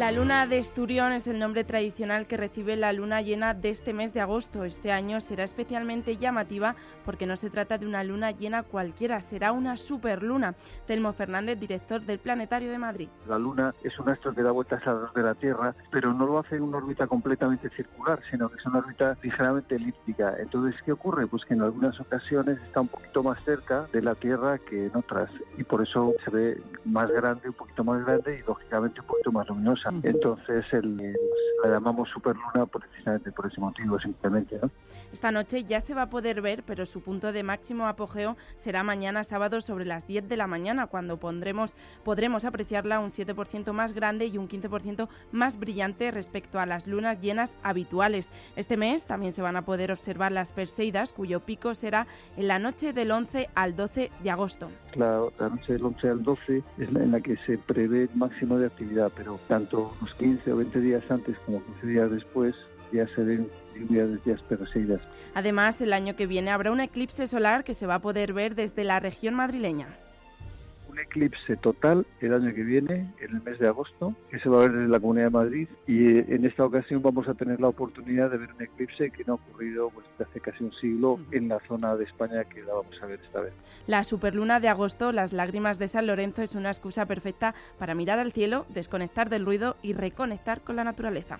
La luna de Esturión es el nombre tradicional que recibe la luna llena de este mes de agosto. Este año será especialmente llamativa porque no se trata de una luna llena cualquiera, será una superluna. Telmo Fernández, director del Planetario de Madrid. La luna es un astro que da vueltas alrededor de la Tierra, pero no lo hace en una órbita completamente circular, sino que es una órbita ligeramente elíptica. Entonces, ¿qué ocurre? Pues que en algunas ocasiones está un poquito más cerca de la Tierra que en otras, y por eso se ve más grande, un poquito más grande y lógicamente un poquito más luminosa. Entonces el, el, la llamamos superluna precisamente por ese motivo, simplemente, ¿no? Esta noche ya se va a poder ver, pero su punto de máximo apogeo será mañana sábado sobre las diez de la mañana, cuando pondremos, podremos apreciarla un siete por ciento más grande y un quince por ciento más brillante respecto a las lunas llenas habituales. Este mes también se van a poder observar las Perseidas, cuyo pico será en la noche del once al doce de agosto. La, la noche del once al doce es la en la que se prevé el máximo de actividad, pero tanto unos quince o veinte días antes como quince días después ya se ven lluvias de Perseidas. Además, el año que viene habrá un eclipse solar que se va a poder ver desde la región madrileña. Un eclipse total el año que viene, en el mes de agosto, que se va a ver desde la Comunidad de Madrid, y en esta ocasión vamos a tener la oportunidad de ver un eclipse que no ha ocurrido pues, hace casi un siglo en la zona de España, que la vamos a ver esta vez. La superluna de agosto, las lágrimas de San Lorenzo, es una excusa perfecta para mirar al cielo, desconectar del ruido y reconectar con la naturaleza.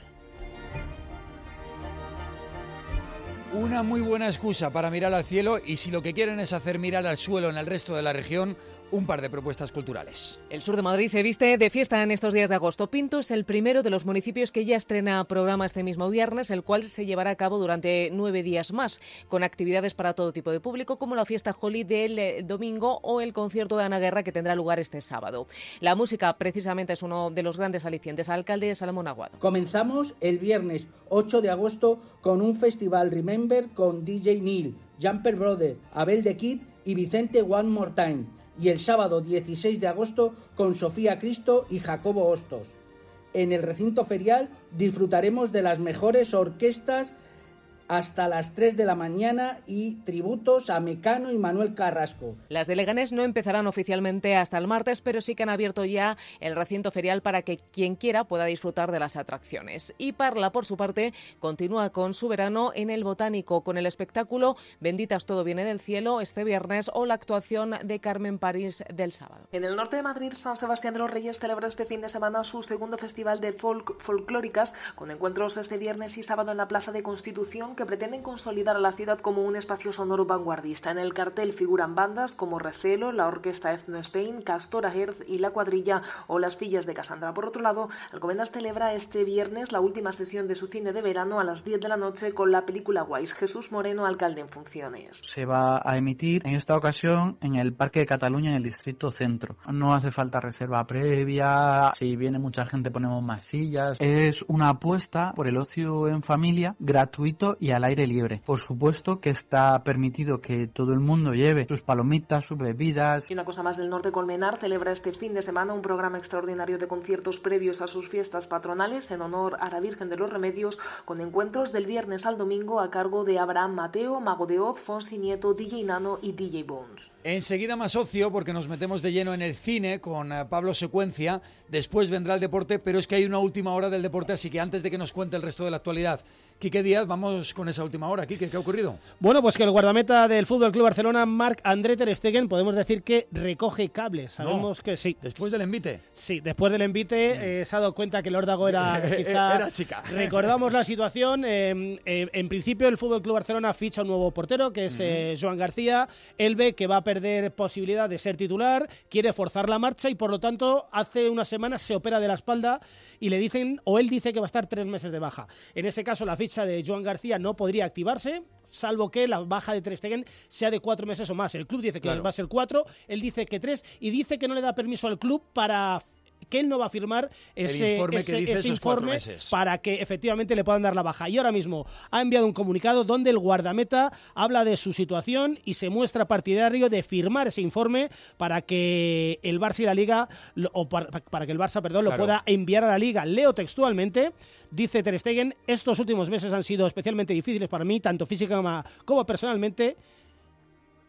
Una muy buena excusa para mirar al cielo, y si lo que quieren es hacer mirar al suelo en el resto de la región, un par de propuestas culturales. El sur de Madrid se viste de fiesta en estos días de agosto. Pinto es el primero de los municipios que ya estrena programa este mismo viernes, el cual se llevará a cabo durante nueve días más, con actividades para todo tipo de público, como la fiesta Jolly del domingo o el concierto de Ana Guerra, que tendrá lugar este sábado. La música, precisamente, es uno de los grandes alicientes. Alcalde Salomón Aguado. Comenzamos el viernes ocho de agosto con un festival Remember con D J Neil, Jumper Brother, Abel the Kid y Vicente One More Time. Y el sábado dieciséis de agosto con Sofía Cristo y Jacobo Hostos. En el recinto ferial disfrutaremos de las mejores orquestas hasta las tres de la mañana y tributos a Mecano y Manuel Carrasco. Las de Leganés no empezarán oficialmente hasta el martes, pero sí que han abierto ya el recinto ferial para que quien quiera pueda disfrutar de las atracciones. Y Parla, por su parte, continúa con su verano en el Botánico, con el espectáculo Benditas todo viene del cielo este viernes o la actuación de Carmen París del sábado. En el norte de Madrid, San Sebastián de los Reyes celebra este fin de semana su segundo festival de folk folclóricas, con encuentros este viernes y sábado en la Plaza de Constitución, que pretenden consolidar a la ciudad como un espacio sonoro vanguardista. En el cartel figuran bandas como Recelo, la orquesta Ethno Spain, Castora Herz y La Cuadrilla o Las Fillas de Casandra. Por otro lado, Alcobendas celebra este viernes la última sesión de su cine de verano a las diez de la noche con la película Guays. Jesús Moreno, alcalde en funciones. Se va a emitir en esta ocasión en el Parque de Cataluña, en el Distrito Centro. No hace falta reserva previa, si viene mucha gente ponemos más sillas. Es una apuesta por el ocio en familia, gratuito y al aire libre. Por supuesto que está permitido que todo el mundo lleve sus palomitas, sus bebidas. Y una cosa más del norte, Colmenar celebra este fin de semana un programa extraordinario de conciertos previos a sus fiestas patronales en honor a la Virgen de los Remedios, con encuentros del viernes al domingo a cargo de Abraham Mateo, Mago de Oz, Fonsi Nieto, D J Nano y D J Bones. Enseguida más ocio, porque nos metemos de lleno en el cine con Pablo Secuencia. Después vendrá el deporte, pero es que hay una última hora del deporte, así que antes de que nos cuente el resto de la actualidad, Quique Díaz, vamos con esa última hora. Quique, ¿qué ha ocurrido? Bueno, pues que el guardameta del F C Barcelona, Marc-André ter Stegen, podemos decir que recoge cables. Sabemos no, que sí. ¿Después del envite? Sí, después del envite eh, se ha dado cuenta que el órdago era quizá... Era chica. Recordamos la situación. Eh, eh, en principio, el F C Barcelona ficha un nuevo portero, que es uh-huh. eh, Joan García. Él ve que va a perder posibilidad de ser titular, quiere forzar la marcha y, por lo tanto, hace unas semanas se opera de la espalda y le dicen, o él dice que va a estar tres meses de baja. En ese caso, la ficha de Joan García no podría activarse, salvo que la baja de ter Stegen sea de cuatro meses o más. El club dice que claro. va a ser cuatro, él dice que tres, y dice que no le da permiso al club para... que él no va a firmar ese informe, ese, que dice ese informe para que efectivamente le puedan dar la baja. Y ahora mismo ha enviado un comunicado donde el guardameta habla de su situación y se muestra partidario de firmar ese informe para que el Barça y la Liga, o para, para que el Barça, perdón, claro. lo pueda enviar a la Liga. Leo textualmente, dice ter Stegen: estos últimos meses han sido especialmente difíciles para mí, tanto física como personalmente.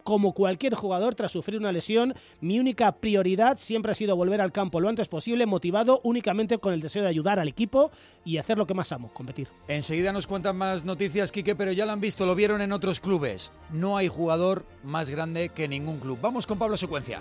como cualquier jugador tras sufrir una lesión. Mi única prioridad siempre ha sido volver al campo lo antes posible, motivado únicamente con el deseo de ayudar al equipo y hacer lo que más amo, competir. Enseguida nos cuentan más noticias, Quique, pero ya lo han visto, lo vieron en otros clubes. No hay jugador más grande que ningún club. Vamos con Pablo Secuencia.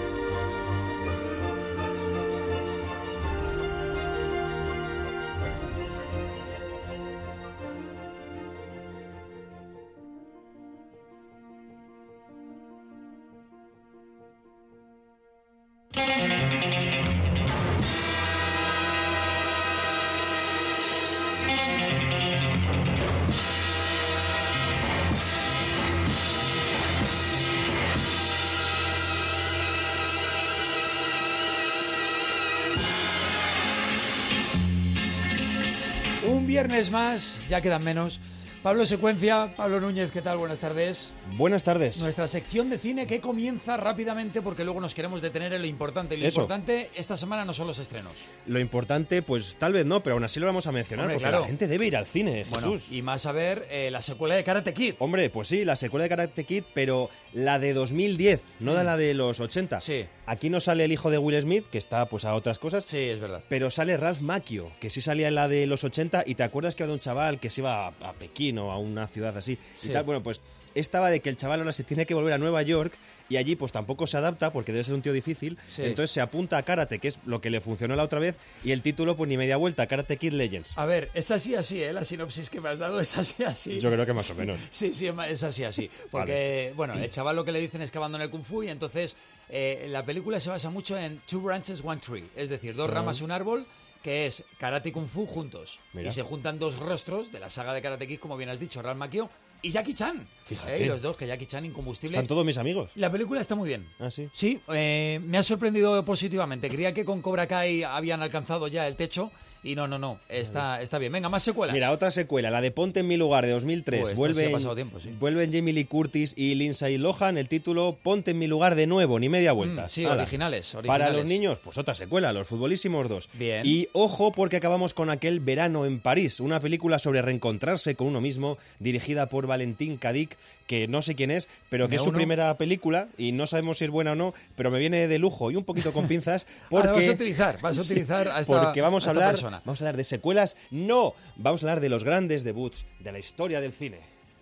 Un viernes más, ya quedan menos. Pablo Secuencia, Pablo Núñez, ¿qué tal? Buenas tardes. Buenas tardes. Nuestra sección de cine que comienza rápidamente porque luego nos queremos detener en lo importante. Y lo Eso. importante esta semana no son los estrenos. Lo importante, pues tal vez no, pero aún así lo vamos a mencionar. Hombre, porque claro. la gente debe ir al cine, Jesús. Bueno, y más a ver eh, la secuela de Karate Kid. Hombre, pues sí, la secuela de Karate Kid, pero la de dos mil diez, no de la de los ochenta. Sí. Aquí no sale el hijo de Will Smith, que está pues a otras cosas. Sí, es verdad. Pero sale Ralph Macchio, que sí salía en la de los ochenta. Y te acuerdas que había un chaval que se iba a, a Pekín o a una ciudad así. Sí. Y tal. Bueno, pues estaba de que el chaval ahora se tiene que volver a Nueva York y allí pues tampoco se adapta porque debe ser un tío difícil. Sí. Entonces se apunta a Karate, que es lo que le funcionó la otra vez, y el título pues ni media vuelta, Karate Kid Legends. A ver, es así así, ¿eh? La sinopsis que me has dado es así así. Yo creo que más o menos. Sí, sí, es así así. Porque, vale. bueno, el chaval lo que le dicen es que abandone el Kung Fu y entonces eh, la película se basa mucho en Two Branches, One Tree. Es decir, dos Sí. ramas y un árbol, que es Karate y Kung Fu juntos. Mira. Y se juntan dos rostros de la saga de Karate Kid, como bien has dicho, Ralph Macchio y Jackie Chan. Fíjate. ¿Eh? Y los dos, que Jackie Chan incombustible. Están todos mis amigos. La película está muy bien. Ah, sí. Sí, eh, me ha sorprendido positivamente. Creía que con Cobra Kai habían alcanzado ya el techo y no, no, no. Está, está bien. Venga, más secuelas. Mira, otra secuela, la de Ponte en mi lugar, de dos mil tres. Pues, vuelven, sí ha pasado tiempo, sí. vuelven Jamie Lee Curtis y Lindsay Lohan. El título, Ponte en mi lugar de nuevo, ni media vuelta. Mm, sí, Hala. originales, originales. Para los niños, pues otra secuela, Los Futbolísimos dos. Bien. Y ojo, porque acabamos con Aquel verano en París, una película sobre reencontrarse con uno mismo, dirigida por Valentín Cadic, que no sé quién es, pero que Me es su uno. primera película y no sabemos si es buena o no, pero me viene de lujo y un poquito con pinzas porque Ahora vas a utilizar, vas a utilizar a esta, porque vamos a, a esta hablar, persona. vamos a hablar de secuelas, no, vamos a hablar de los grandes debuts de la historia del cine.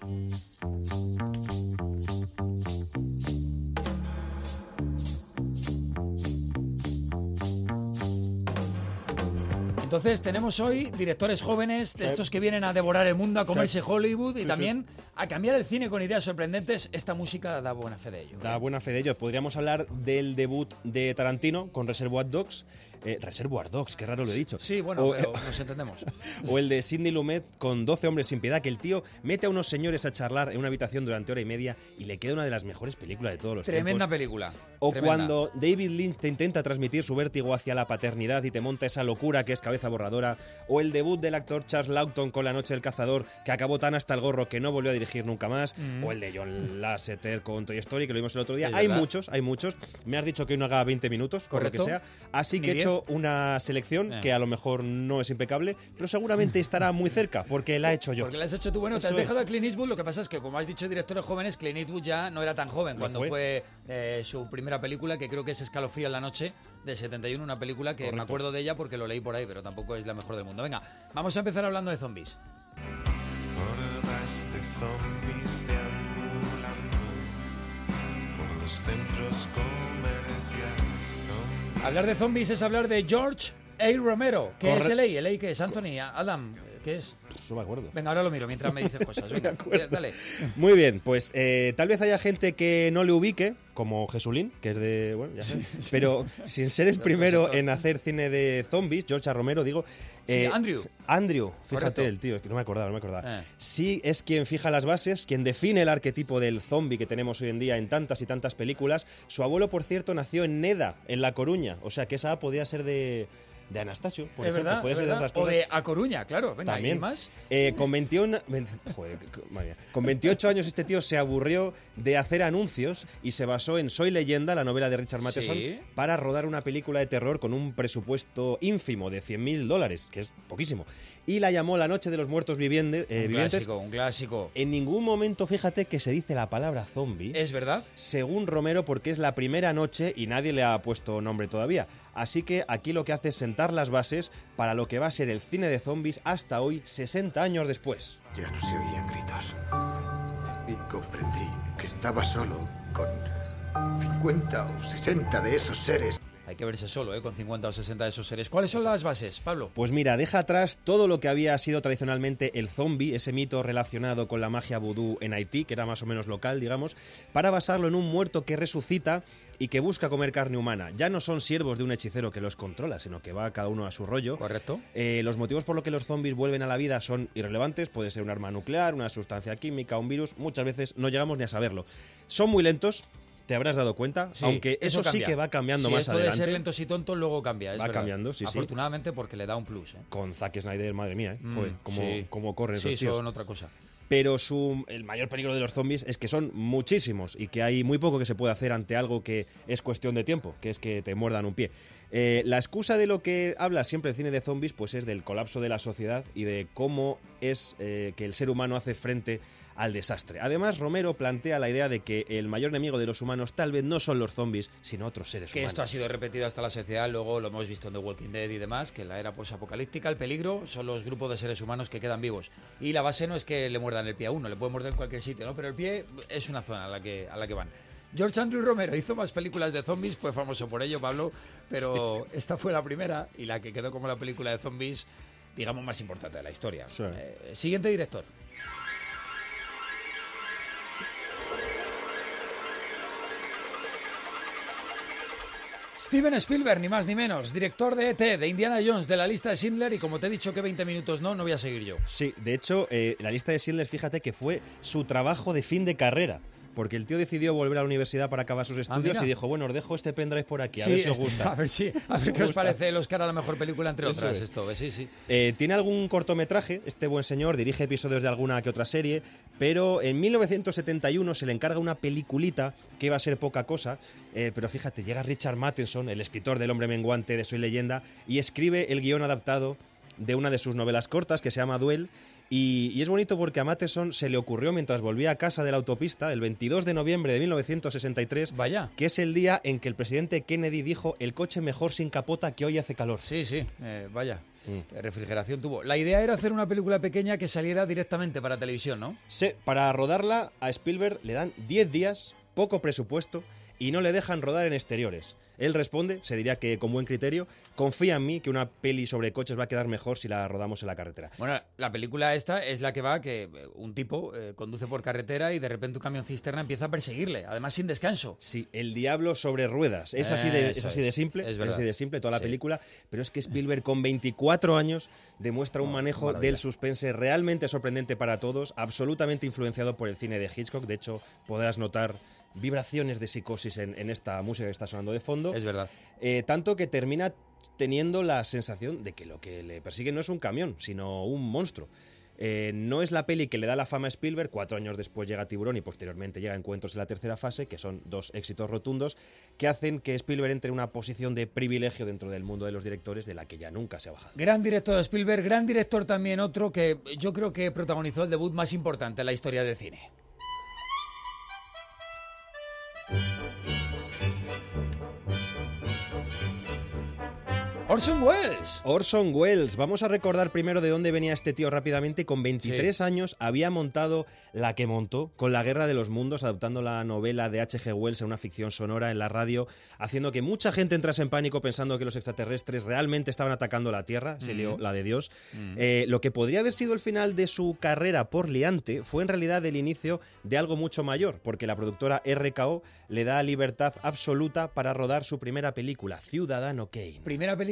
Entonces tenemos hoy directores jóvenes, de Sí. estos que vienen a devorar el mundo, a comerse Sí. Hollywood y Sí, también a cambiar el cine con ideas sorprendentes. Esta música da buena fe de ello. Da buena fe de ello. Podríamos hablar del debut de Tarantino con Reservoir Dogs. Eh, Reservoir Dogs, qué raro lo he dicho. Sí, bueno, O- pero nos entendemos. O el de Sidney Lumet con doce hombres sin piedad, que el tío mete a unos señores a charlar en una habitación durante hora y media y le queda una de las mejores películas de todos los Tremenda tiempos. película. O tremenda. cuando David Lynch te intenta transmitir su vértigo hacia la paternidad y te monta esa locura que es Cabeza Borradora. O el debut del actor Charles Lawton con La Noche del Cazador, que acabó tan hasta el gorro que no volvió a dirigir nunca más. Mm. O el de John Lasseter con Toy Story, que lo vimos el otro día. Es Hay verdad. muchos, hay muchos. Me has dicho que hoy no haga veinte minutos, por lo que Correcto. sea. Así Ni que he diez. hecho una selección Eh. que a lo mejor no es impecable, pero seguramente estará muy cerca, porque la he hecho yo. Porque la has hecho tú, bueno, te has Eso dejado es. a Clint Eastwood, lo que pasa es que como has dicho directores jóvenes, Clint Eastwood ya no era tan joven No cuando fue. fue, eh, su primera película, que creo que es Escalofrío en la noche, de setenta y uno, una película que me Correcto. acuerdo de ella porque lo leí por ahí, pero tampoco es la mejor del mundo. Venga, vamos a empezar hablando de zombies. Hordas de zombies deambulando por los centros comerciales. Zombies. Hablar de zombies es hablar de George A. Romero. ¿Qué Corre- es el A? ¿El A qué es? Anthony, Adam, ¿qué es? Pues no me acuerdo. Venga, ahora lo miro mientras me dices cosas. Venga, dale. Muy bien, pues eh, tal vez haya gente que no le ubique, como Jesulín, que es de... Bueno, ya sé. Sí, sí. Pero sin ser el Del primero presentador. en hacer cine de zombies, George A. Romero, digo... Sí, Andrew. Andrew, fíjate Correcto. el tío, es que no me acordaba, no me acordaba. Eh. Sí es quien fija las bases, quien define el arquetipo del zombie que tenemos hoy en día en tantas y tantas películas. Su abuelo, por cierto, nació en Neda, en La Coruña, o sea que esa podía ser de... de Anastasio, por es ejemplo. Verdad, puede es ser verdad. de otras cosas. O de A Coruña, claro. Venga, También. ¿y más? Eh, con veintiuno, veinte, joder, madre mía. Con veintiocho años este tío se aburrió de hacer anuncios y se basó en Soy Leyenda, la novela de Richard Matheson, Sí. para rodar una película de terror con un presupuesto ínfimo de cien mil dólares, que es poquísimo. Y la llamó La Noche de los Muertos Viviende, eh, un Vivientes. clásico, un clásico. En ningún momento, fíjate, que se dice la palabra zombie. ¿Es verdad? Según Romero, porque es la primera noche y nadie le ha puesto nombre todavía. Así que aquí lo que hace es sentar las bases para lo que va a ser el cine de zombies hasta hoy, sesenta años después. Ya no se oían gritos. Y comprendí que estaba solo con cincuenta o sesenta de esos seres. Hay que verse solo, ¿eh? Con cincuenta o sesenta de esos seres. ¿Cuáles son las bases, Pablo? Pues mira, deja atrás todo lo que había sido tradicionalmente el zombie, ese mito relacionado con la magia vudú en Haití, que era más o menos local, digamos, para basarlo en un muerto que resucita y que busca comer carne humana. Ya no son siervos de un hechicero que los controla, sino que va cada uno a su rollo. Correcto. Eh, los motivos por los que los zombies vuelven a la vida son irrelevantes. Puede ser un arma nuclear, una sustancia química, un virus. Muchas veces no llegamos ni a saberlo. Son muy lentos. Te habrás dado cuenta, Sí, aunque eso, eso sí cambia. que va cambiando Sí, más esto adelante. de ser lentos y tontos luego cambia, es Va verdad. cambiando, sí, sí. Afortunadamente porque le da un plus, ¿eh? Con Zack Snyder, madre mía, ¿eh? Mm, Joder, cómo, sí. cómo corren Sí, esos tíos. son otra cosa. Pero su, el mayor peligro de los zombies es que son muchísimos y que hay muy poco que se puede hacer ante algo que es cuestión de tiempo, que es que te muerdan un pie. Eh, la excusa de lo que habla siempre el cine de zombies pues es del colapso de la sociedad y de cómo es eh, que el ser humano hace frente al desastre. Además, Romero plantea la idea de que el mayor enemigo de los humanos tal vez no son los zombies, sino otros seres Que humanos. esto ha sido repetido hasta la saciedad, luego lo hemos visto en The Walking Dead y demás, que en la era posapocalíptica el peligro son los grupos de seres humanos que quedan vivos. Y la base no es que le muerdan el pie a uno, le pueden morder en cualquier sitio, ¿no? Pero el pie es una zona a la que, a la que van. George Andrew Romero hizo más películas de zombies, fue famoso por ello, Pablo, pero sí. Esta fue la primera y la que quedó como la película de zombies, digamos, más importante de la historia. Sí. Eh, siguiente director. Steven Spielberg, ni más ni menos, director de E T, de Indiana Jones, de La Lista de Schindler, y como te he dicho que veinte minutos no, no voy a seguir yo. Sí, de hecho, eh, La Lista de Schindler, fíjate que fue su trabajo de fin de carrera. Porque el tío decidió volver a la universidad para acabar sus estudios ah, y dijo, bueno, os dejo este pendrive por aquí, a sí, ver si os este, gusta. A ver, si, a ver qué os parece el Oscar a la mejor película, entre Eso otras, es. esto, sí, sí. Eh, tiene algún cortometraje, este buen señor, dirige episodios de alguna que otra serie, pero en mil novecientos setenta y uno se le encarga una peliculita que iba a ser poca cosa, eh, pero fíjate, llega Richard Matheson, el escritor del Hombre Menguante de Soy Leyenda, y escribe el guión adaptado de una de sus novelas cortas que se llama Duel. Y, y es bonito porque a Matheson se le ocurrió mientras volvía a casa de la autopista el veintidós de noviembre de mil novecientos sesenta y tres, Vaya. que es el día en que el presidente Kennedy dijo el coche mejor sin capota que hoy hace calor. Sí, sí, eh, vaya. Mm. Refrigeración tuvo. La idea era hacer una película pequeña que saliera directamente para televisión, ¿no? Sí, para rodarla a Spielberg le dan diez días, poco presupuesto y no le dejan rodar en exteriores. Él responde, se diría que con buen criterio, confía en mí que una peli sobre coches va a quedar mejor si la rodamos en la carretera. Bueno, la película esta es la que va que un tipo eh, conduce por carretera y de repente un camión cisterna empieza a perseguirle, además sin descanso. Sí, el diablo sobre ruedas. Es así de, Eso es así de simple, es es, verdad. así de simple toda la Sí. película, pero es que Spielberg con veinticuatro años demuestra un Oh, manejo maravilla. del suspense realmente sorprendente para todos, absolutamente influenciado por el cine de Hitchcock. De hecho, podrás notar vibraciones de psicosis en, en esta música que está sonando de fondo. Es verdad. Eh, tanto que termina teniendo la sensación de que lo que le persigue no es un camión, sino un monstruo. Eh, no es la peli que le da la fama a Spielberg. Cuatro años después llega Tiburón y posteriormente llega Encuentros en la tercera fase, que son dos éxitos rotundos que hacen que Spielberg entre en una posición de privilegio dentro del mundo de los directores de la que ya nunca se ha bajado. Gran director de Spielberg, gran director también otro que yo creo que protagonizó el debut más importante en la historia del cine. Orson Welles. Orson Welles. Vamos a recordar primero de dónde venía este tío rápidamente. Con veintitrés Sí. años había montado la que montó con La Guerra de los Mundos, adaptando la novela de H G Wells en una ficción sonora en la radio, haciendo que mucha gente entrase en pánico pensando que los extraterrestres realmente estaban atacando la Tierra. Se lió Mm. la de Dios. Mm. Eh, lo que podría haber sido el final de su carrera por liante fue en realidad el inicio de algo mucho mayor, porque la productora R K O le da libertad absoluta para rodar su primera película, Ciudadano Kane. Primera película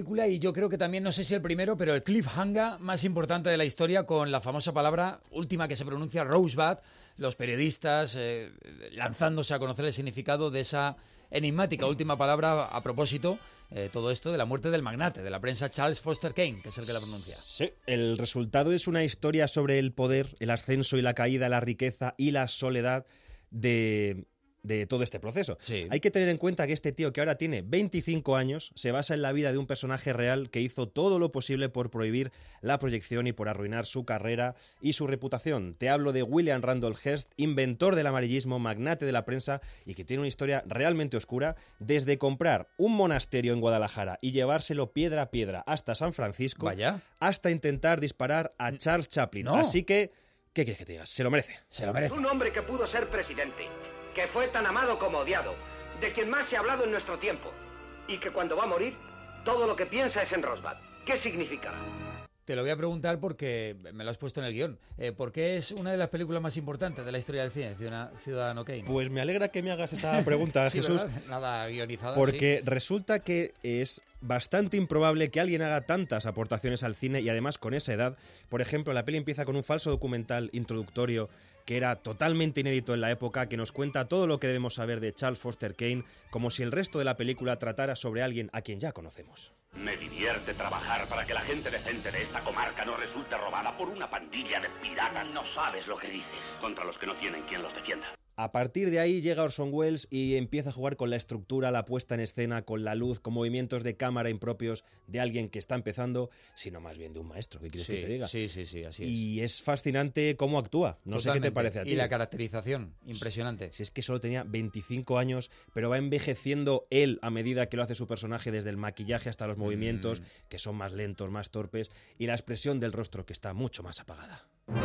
película y yo creo que también, no sé si el primero, pero el cliffhanger más importante de la historia, con la famosa palabra última que se pronuncia, Rosebud, los periodistas eh, lanzándose a conocer el significado de esa enigmática última palabra a propósito, eh, todo esto de la muerte del magnate de la prensa Charles Foster Kane, que es el que la pronuncia. Sí, el resultado es una historia sobre el poder, el ascenso y la caída, la riqueza y la soledad de... de todo este proceso. Sí. Hay que tener en cuenta que este tío, que ahora tiene veinticinco años, se basa en la vida de un personaje real que hizo todo lo posible por prohibir la proyección y por arruinar su carrera y su reputación. Te hablo de William Randolph Hearst, inventor del amarillismo, magnate de la prensa y que tiene una historia realmente oscura, desde comprar un monasterio en Guadalajara y llevárselo piedra a piedra hasta San Francisco, Vaya. hasta intentar disparar a Charles Chaplin. No. Así que, ¿qué quieres que te diga? Se lo merece. Se lo merece. Un hombre que pudo ser presidente, que fue tan amado como odiado, de quien más se ha hablado en nuestro tiempo, y que cuando va a morir, todo lo que piensa es en Rosebud. ¿Qué significa? Te lo voy a preguntar porque me lo has puesto en el guión. Eh, ¿Por qué es una de las películas más importantes de la historia del cine, Ciudadano Kane? Pues me alegra que me hagas esa pregunta, Sí, Jesús. ¿verdad? Nada guionizada. Porque sí. resulta que es bastante improbable que alguien haga tantas aportaciones al cine y además con esa edad. Por ejemplo, la peli empieza con un falso documental introductorio que era totalmente inédito en la época, que nos cuenta todo lo que debemos saber de Charles Foster Kane, como si el resto de la película tratara sobre alguien a quien ya conocemos. Me divierte trabajar para que la gente decente de esta comarca no resulte robada por una pandilla de piratas. No sabes lo que dices. Contra los que no tienen quien los defienda. A partir de ahí llega Orson Welles y empieza a jugar con la estructura, la puesta en escena, con la luz, con movimientos de cámara impropios de alguien que está empezando, sino más bien de un maestro. ¿Qué quieres Sí, que te diga? sí, sí, sí, así es. Y es fascinante cómo actúa. No sé qué te Totalmente. parece a ti. Y la caracterización, impresionante. Si es que solo tenía veinticinco años, pero va envejeciendo él a medida que lo hace su personaje, desde el maquillaje hasta los movimientos, Mm. que son más lentos, más torpes, y la expresión del rostro, que está mucho más apagada.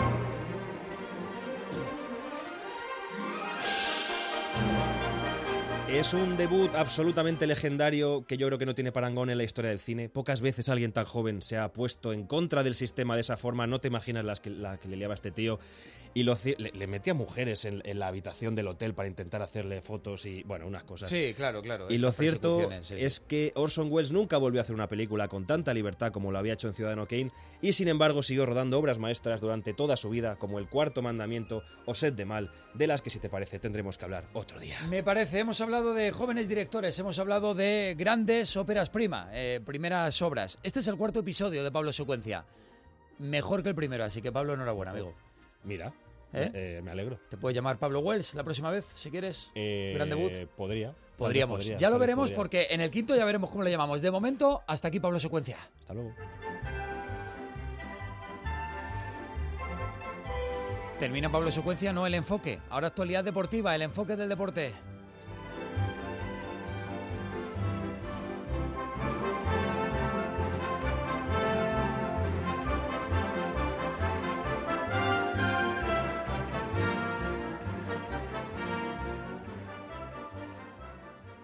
Es un debut absolutamente legendario que yo creo que no tiene parangón en la historia del cine. Pocas veces alguien tan joven se ha puesto en contra del sistema de esa forma. No te imaginas las que, la que le liaba a este tío. Y lo, le, le metía mujeres en, en la habitación del hotel para intentar hacerle fotos y, bueno, unas cosas. Sí, claro, claro. Y lo estas cierto persecuciones, sí, es sí. que Orson Welles nunca volvió a hacer una película con tanta libertad como lo había hecho en Ciudadano Kane, y sin embargo siguió rodando obras maestras durante toda su vida, como El Cuarto Mandamiento o Sed de Mal, de las que, si te parece, tendremos que hablar otro día. Me parece, hemos hablado de jóvenes directores, hemos hablado de grandes óperas prima, eh, primeras obras. Este es el cuarto episodio de Pablo Secuencia. Mejor que el primero, así que Pablo, enhorabuena, amigo. Mira, ¿Eh? eh, me alegro. Te puedes llamar Pablo Wells la próxima vez, si quieres. Eh, Gran debut. Podría. Podríamos. Podría, ya lo tal vez veremos podría. porque en el quinto ya veremos cómo lo llamamos. De momento, hasta aquí Pablo Secuencia. Hasta luego. Termina Pablo Secuencia, no el enfoque. Ahora actualidad deportiva, el enfoque del deporte.